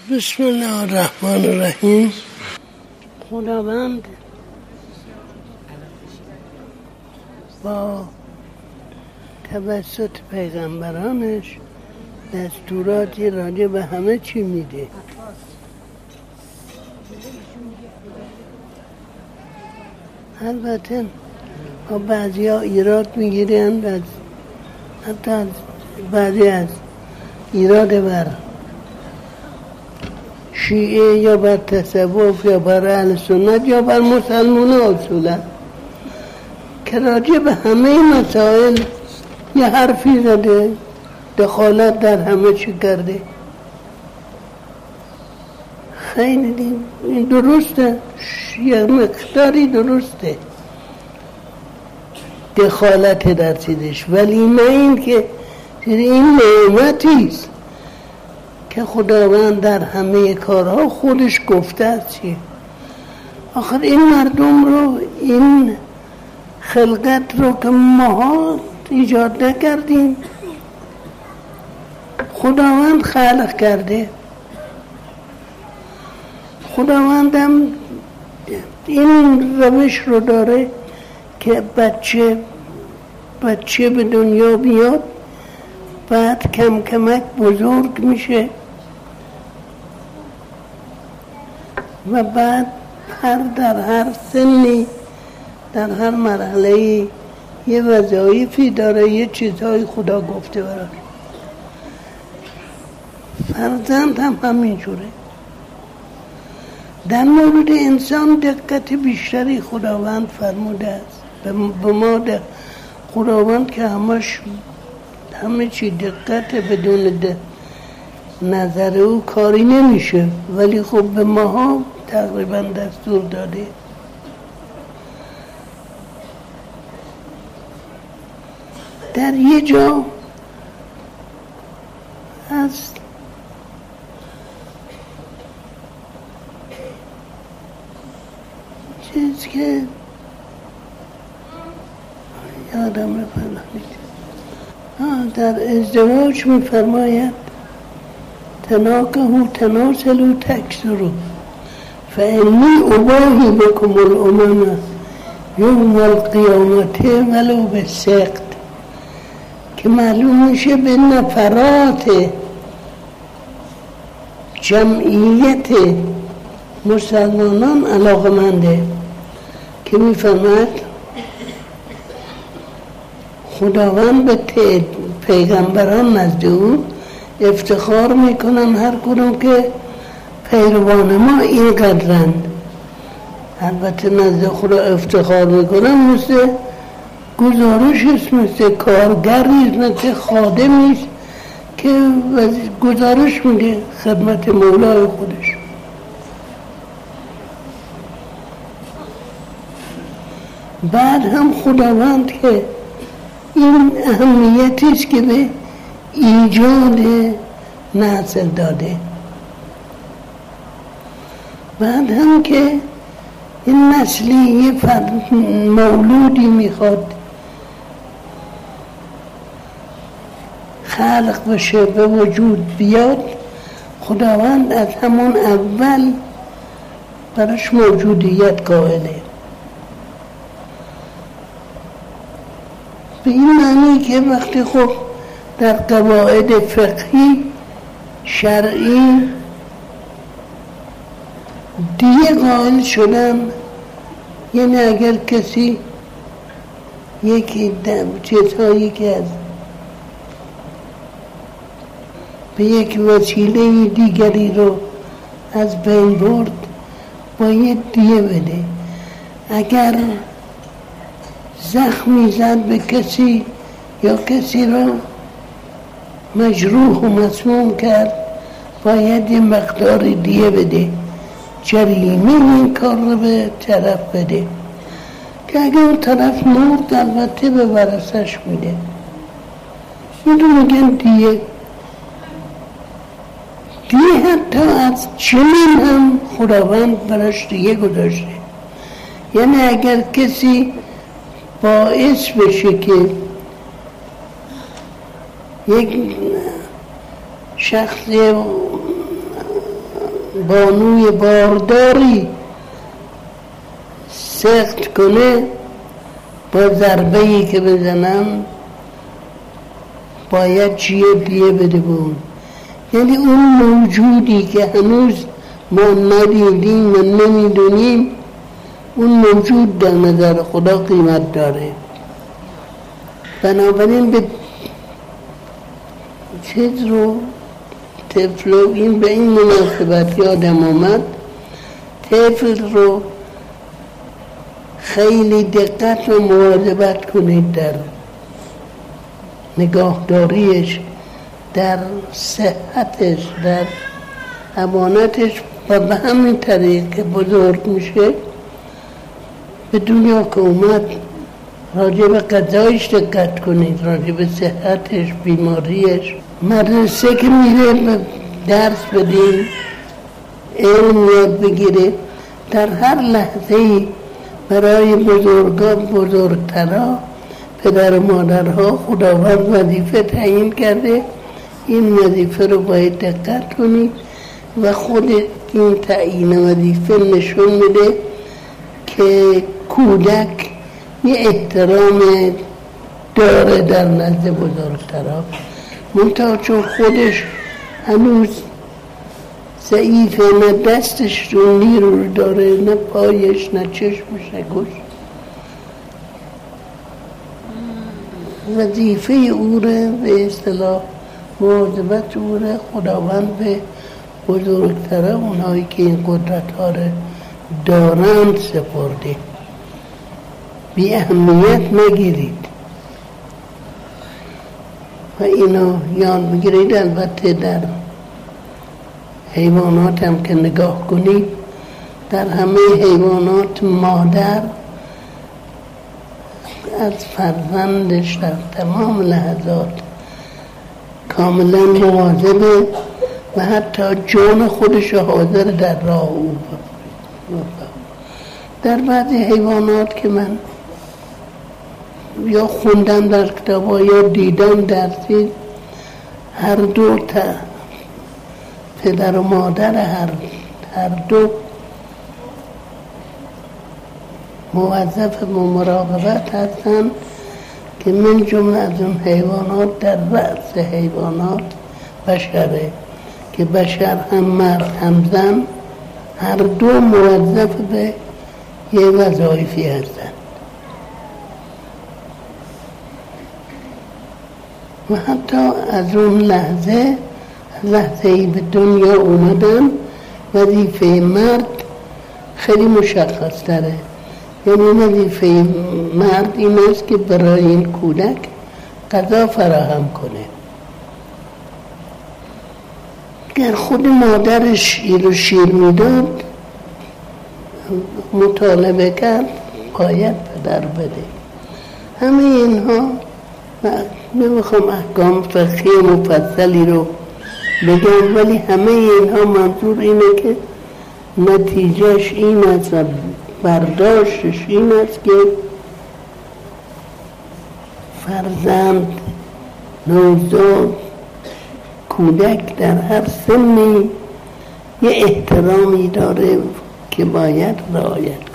بسم الله الرحمن الرحیم. خداوند با توسط پیغمبرانش دستوراتی راجع به همه چی میده. البته با بعضی ها ایراد میگیرن، حتی بعضی از ایراد بر شیعه یا بر تصوف یا بر اهل سنت یا بر مسلمان اصولا که راجع به همه مسائل یه حرفی زده، دخالت در همه چی کرده. خیلی این درسته، یه مقداری درسته دخالت در چیزش، ولی نه این که این نعمتیست که خداوند در همه کارها خودش گفته است. آخر این مردم رو، این خلقت رو که ما ایجاد نکردیم، خداوند خلق کرده. خداوندم این روش رو داره که بچه به دنیا بیاد، بعد کم کمک بزرگ میشه و بعد در هر سنی، در هر مرحله یه وظایفی داره، یه چیزهای خدا گفته براش. فرزند هم همینجوره. در مورد انسان دقت بیشتری خداوند فرموده است. به ما خداوند که همه چی دقت بدون نظر او کاری نمیشه، ولی خب به ماها تقریبا دستور داده. در یه جا هست چیز که یادم نمیاد. در ازدواج میفرماید تناکحوا تناسلوا تکثروا فانی اباهی بکم الامم یوم القیامت ولو بالسقط، که معلوم میشه به نفرات جمعیت مسلمانان علاقمنده، که میفرماید خداوند به پیغمبران نزد او افتخار میکنن، هر کدوم که پیروان ما اینقدرند. البته نزد خدا افتخار میکنن مثل گزارش است، مثل کارگریست، مثل خادمیست که گزارش میده خدمت مولای خودش. بعد هم خداوند که این اهمیتی است که به ایجاد نسل داده، بعد هم که این نسلی یه مولودی میخواد خلق بشه، به وجود بیاد، خداوند از همون اول براش موجودیت قائله. به این معنی که وقتی خب در قواعد فقهی شرعی دیگه قائل شدن، یعنی اگر کسی یکی چیزهایی که از به یک وسیله دیگری رو از بین برد باید دیه بده. اگر زخمی زد به کسی یا کسی رو مجروح و مسموم کرد باید یه مقدار دیه بده، جریمه این کار رو به طرف بده، که اگر اون طرف مرد البته به ورثش میده. این رو میگن دیه. حتی از چنین هم خداوند براش دیگه گذاشته. یعنی اگر کسی باعث بشه که یک شخص بانوی بارداری سخت کنه، با ضربه‌ای که بزنم باید جیه بیه بده به اون. یعنی اون موجودی که هنوز ما ندیدیم و نمیدونیم، اون موجود در نظر خدا قیمت داره. بنابراین به چیز رو طفل این به این مناسبت یادم آمد، طفل رو خیلی دقت و مواظبت کنید در نگاهداریش، در صحتش، در امانتش، و به همین طریق که بزرگ میشه به دنیا که اومد راجع به غذایش دقت کنید، راجع به صحتش، بیماریش. مدرسه که میره درس بدیم، علم یاد بگیره، در هر لحظه‌ای برای بزرگان، بزرگترها، پدر و مادرها خداوند وظیفه تعیین کرده. این وظیفه رو باید دقت کنید و خود این تعیین وظیفه نشون میده که کودک یه احترام داره در نزد بزرگترها، منتها چون خودش هنوز ضعیفه، نه دستش رو نیرو داره، نه پایش، نه چشمش، نه گوش. وظیفه او رو به اصطلاح مواظبت او رو خداوند به بزرگتره، اونایی که این قدرت ها رو دارند سپرده. بی اهمیت نگیرید و اینو یاد بگیرید. البته در حیوانات هم که نگاه کنید، در همه حیوانات مادر از فرزندش در تمام لحظات کاملا مواظبه و حتی جان خودش حاضر در راه او ببرد. در بعضی حیوانات که من یا خوندم در کتاب‌ها یا دیدم درسی، هر دو پدر و مادر هر دو موظف و مراقبت هستند که من جمله از اون حیوانات در رأس حیوانات بشره که بشر هم مرد هم زن هر دو موظف به یه وظایفی هستند و حتی از اون لحظه‌ای به دنیا اومدن وظیفه مرد خیلی مشخص تره. یعنی وظیفه مرد این است که برای این کودک غذا فراهم کنه. اگر خود مادرش شیر میداد، مطالبه کرد، باید پدر بده. همه اینها نمیخوام احکام فقهی مفصلی رو بگم، ولی همه اینها منظور اینه که نتیجهش این است و برداشتش این است که فرزند، نوزاد، کودک در هر سنی یه احترامی داره که باید رعایت کنه.